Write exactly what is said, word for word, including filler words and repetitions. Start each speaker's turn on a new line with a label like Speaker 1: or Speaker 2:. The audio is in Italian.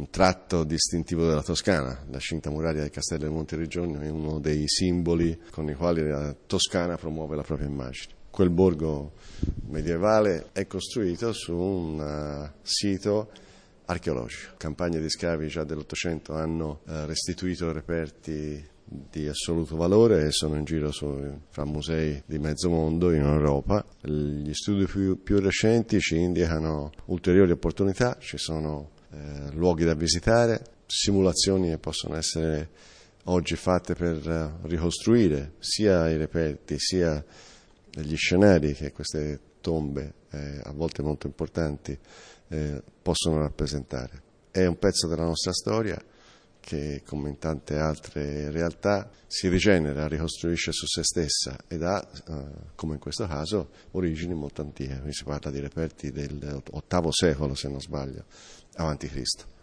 Speaker 1: tratto distintivo della Toscana. La cinta muraria del Castello del Monte Riggiogno è uno dei simboli con i quali la Toscana promuove la propria immagine. Quel borgo medievale è costruito su un uh, sito archeologico. Campagne di scavi già dell'Ottocento hanno uh, restituito reperti di assoluto valore e sono in giro su, fra musei di mezzo mondo in Europa. Gli studi più, più recenti ci indicano ulteriori opportunità, ci sono eh, luoghi da visitare, simulazioni che possono essere oggi fatte per uh, ricostruire sia i reperti sia gli scenari che queste tombe, eh, a volte molto importanti, eh, possono rappresentare. È un pezzo della nostra storia che, come in tante altre realtà, si rigenera, ricostruisce su se stessa ed ha, eh, come in questo caso, origini molto antiche. Qui si parla di reperti dell'ottavo secolo, se non sbaglio, avanti Cristo.